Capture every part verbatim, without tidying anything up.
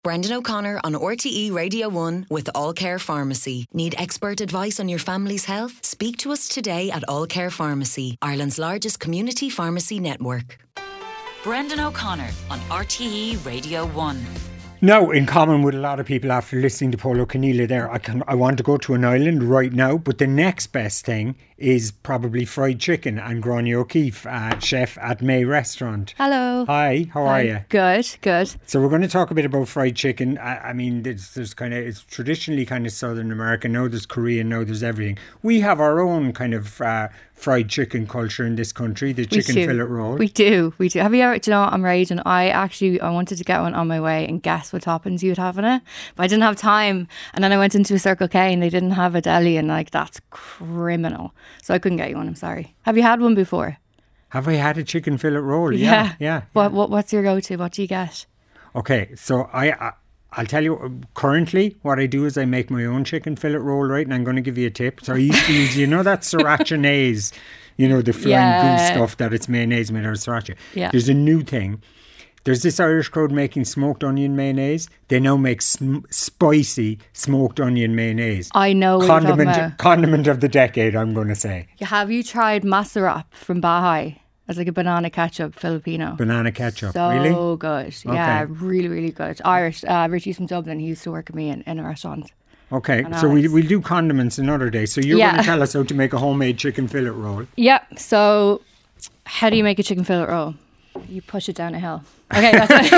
Brendan O'Connor on R T E Radio one with All Care Pharmacy. Need expert advice on your family's health? Speak to us today at All Care Pharmacy, Ireland's largest community pharmacy network. Brendan O'Connor on R T E Radio one. Now, in common with a lot of people after listening to Paolo Canila there, I can I want to go to an island right now, but the next best thing is probably fried chicken. And Gráinne O'Keeffe, uh, chef at May Restaurant. Hello. Hi, how Hi. are you? Good, good. So we're going to talk a bit about fried chicken. I, I mean, there's, there's kind of, it's traditionally kind of Southern American. Now there's Korean, now there's everything. We have our own kind of uh, fried chicken culture in this country, the chicken fillet roll. We do, we do. Have you ever, do you know what, I'm raging. I actually, I wanted to get one on my way and guess what toppings you'd have in it, but I didn't have time. And then I went into a Circle K and they didn't have a deli, and like, that's criminal. So I couldn't get you one, I'm sorry. Have you had one before? Have I had a chicken fillet roll? Yeah. Yeah, yeah. What, what What's your go-to? What do you get? Okay, so I, I I'll tell you, currently what I do is I make my own chicken fillet roll, right? And I'm going to give you a tip. So I used to use, you know, that sriracha-naise, you know, the flying Yeah. goose stuff that it's mayonnaise made out of sriracha. Yeah. There's a new thing. There's this Irish crowd making smoked onion mayonnaise. They now make sm- spicy smoked onion mayonnaise. I know what you're talking Condiment, about. condiment of the decade, I'm going to say. Have you tried Masarap from Baha'i? It's like a banana ketchup Filipino. Banana ketchup, So really? good. Yeah, Okay. really, really good. It's Irish. Uh, Richie's from Dublin. He used to work with me in, in a restaurant. Okay, And so we, Alex. we'll do condiments another day. So you're Yeah. going to tell us how to make a homemade chicken fillet roll. Yep. So, how do you make a chicken fillet roll? You push it down a hill. Okay, that's it.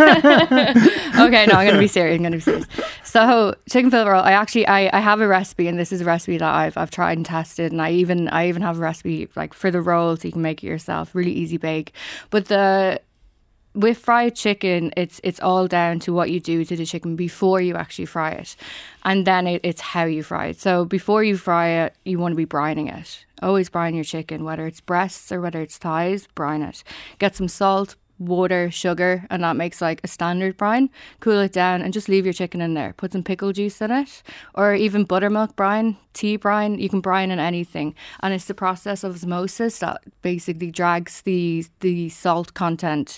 Okay, no, I'm going to be serious. I'm going to be serious. So, chicken fillet roll. I actually, I, I have a recipe, and this is a recipe that I've I've tried and tested, and I even I even have a recipe like for the roll, so you can make it yourself. Really easy bake. But the with fried chicken, it's it's all down to what you do to the chicken before you actually fry it, and then it, it's how you fry it. So before you fry it, you want to be brining it. Always brine your chicken, whether it's breasts or whether it's thighs. Brine it. Get some salt, water, sugar, and that makes like a standard brine. Cool it down and just leave your chicken in there. Put some pickle juice in it, or even buttermilk brine, tea brine. You can brine in anything, and it's the process of osmosis that basically drags the the salt content.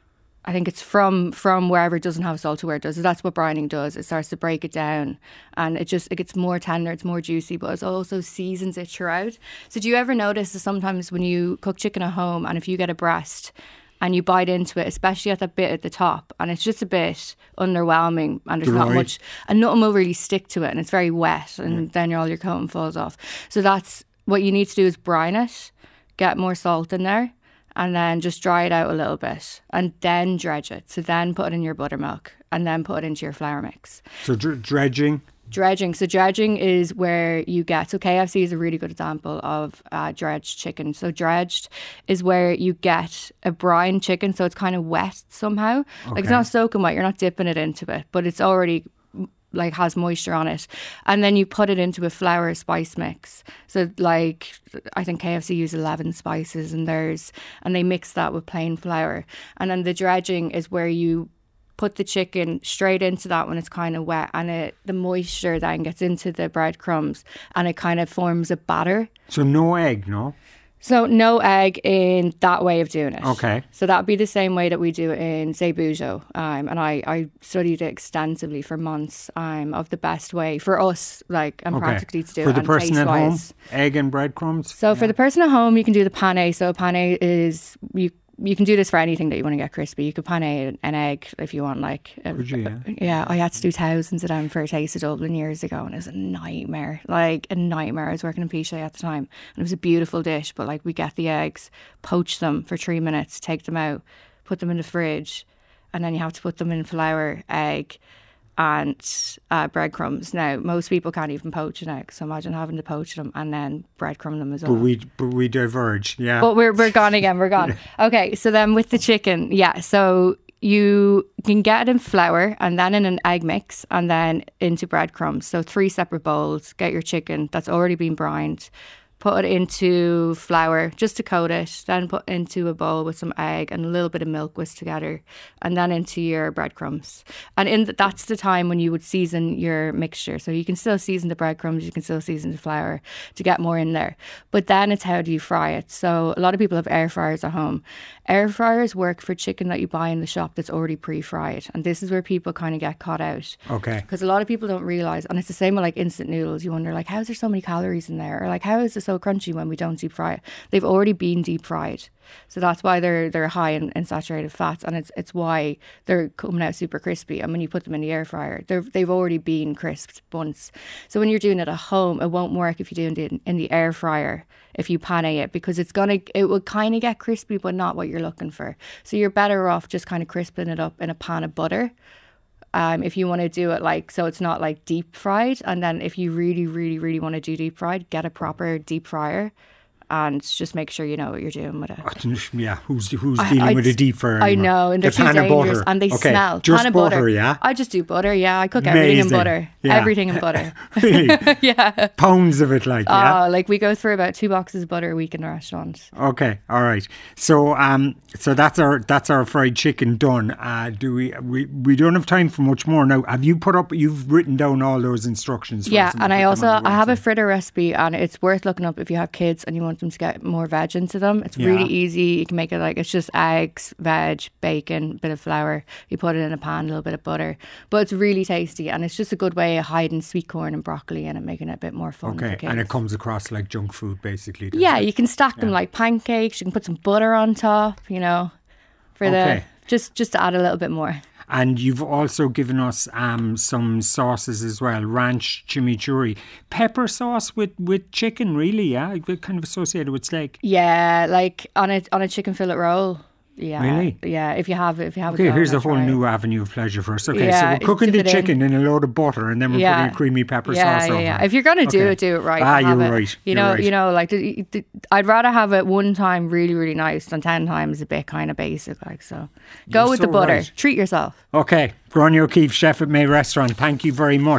I think it's from from wherever it doesn't have salt to where it does. So that's what brining does. It starts to break it down, and it just it gets more tender, it's more juicy, but it also seasons it throughout. So do you ever notice that sometimes when you cook chicken at home, and if you get a breast and you bite into it, especially at that bit at the top, and it's just a bit underwhelming, and there's not Dry. much, and nothing will really stick to it, and it's very wet, and then all your coating falls off. So that's what you need to do, is brine it, get more salt in there, and then just dry it out a little bit, and then dredge it. So then put it in your buttermilk, and then put it into your flour mix. So dr- dredging. Dredging. So dredging is where you get, so K F C is a really good example of uh, dredged chicken. So dredged is where you get a brine chicken, so it's kind of wet somehow. Like it's Okay. not soaking wet, you're not dipping it into it, but it's already like has moisture on it, and then you put it into a flour spice mix. So like I think K F C use eleven spices in theirs, and they mix that with plain flour. And then the dredging is where you put the chicken straight into that when it's kind of wet, and it the moisture then gets into the breadcrumbs, and it kind of forms a batter. So no egg, no? So no egg in that way of doing it. Okay. So that'd be the same way that we do it in, say, Bujo. Um, and I, I studied it extensively for months um, of the best way for us, like, and Okay. practically to do For it. the and person at home, taste-wise. egg and breadcrumbs? So for the person at home, you can do the pane. So pane is, you you can do this for anything that you want to get crispy. You could pane an egg if you want, like... A, Could you, yeah? yeah, I had to do thousands of them for a Taste of Dublin years ago, and it was a nightmare, like a nightmare. I was working in Pichet at the time, and it was a beautiful dish, but like we get the eggs, poach them for three minutes, take them out, put them in the fridge, and then you have to put them in flour, egg, and uh, breadcrumbs. Now, most people can't even poach an egg, so imagine having to poach them and then breadcrumb them as well. But we, but we diverge, yeah. But we're we're gone again. We're gone. Okay, so then with the chicken, yeah. So you can get it in flour, and then in an egg mix, and then into breadcrumbs. So three separate bowls. Get your chicken that's already been brined. put it into flour just to coat it, then put into a bowl with some egg and a little bit of milk whisked together, and then into your breadcrumbs. And in the, that's the time when you would season your mixture. So you can still season the breadcrumbs, you can still season the flour to get more in there. But then it's how do you fry it. So a lot of people have air fryers at home. Air fryers work for chicken that you buy in the shop that's already pre-fried. And this is where people kind of get caught out. Okay. Because a lot of people don't realise, and it's the same with like instant noodles. You wonder like, how is there so many calories in there? Or like, how is it so crunchy when we don't deep fry it? They've already been deep fried. So that's why they're they're high in, in saturated fats, and it's it's why they're coming out super crispy. And when you put them in the air fryer, they're they've already been crisped once. So when you're doing it at home, it won't work if you do it in, in the air fryer if you pane it, because it's gonna it will kind of get crispy, but not what you're looking for. So you're better off just kind of crisping it up in a pan of butter. Um, if you want to do it like so, it's not like deep fried. And then if you really, really, really want to do deep fried, get a proper deep fryer. And just make sure you know what you're doing with it. Yeah, who's who's I, dealing I, with a deep fryer? I know, and they're the too pan dangerous, of butter. and they okay. smell. Just pan of butter, butter, yeah. I just do butter. Yeah, I cook everything in Amazing. butter. Yeah. Everything in butter. Really? Yeah. Pounds of it, like yeah. Uh, like we go through about two boxes of butter a week in the restaurant. Okay, all right. So, um, so that's our that's our fried chicken done. Uh, do we we we don't have time for much more now? Have you put up? You've written down all those instructions. For Yeah, us and I put also them on the I have a website? fritter recipe, and it's worth looking up if you have kids and you want them to get more veg into them. It's Yeah. really easy. You can make it like it's just eggs, veg, bacon, bit of flour. You put it in a pan, a little bit of butter, but it's really tasty, and it's just a good way of hiding sweet corn and broccoli in it, making it a bit more fun. Okay, for kids. and it comes across like junk food, basically. doesn't Yeah, it? you can stack them Yeah. like pancakes. You can put some butter on top, you know, for Okay. the just just to add a little bit more. And you've also given us um, some sauces as well. Ranch chimichurri. Pepper sauce with, with chicken, really, yeah? Kind of associated with steak. Yeah, like on a on a chicken fillet roll. Yeah, Really? Yeah, if you have it, if you have it. Okay, going, here's a I'll whole try it. new avenue of pleasure for us. Okay, Yeah, so we're cooking dip the it in. chicken in. a load of butter, and then we're putting a creamy pepper yeah, sauce yeah, over yeah. it. If you're gonna do Okay. it, do it right. Ah, Have you're it- right. You You're know, right. you know, like the, the, I'd rather have it one time really, really nice than ten times a bit kind of basic. Like so, go You're with so the butter. right. Treat yourself. Okay, Gráinne O'Keeffe, chef at May Restaurant. Thank you very much.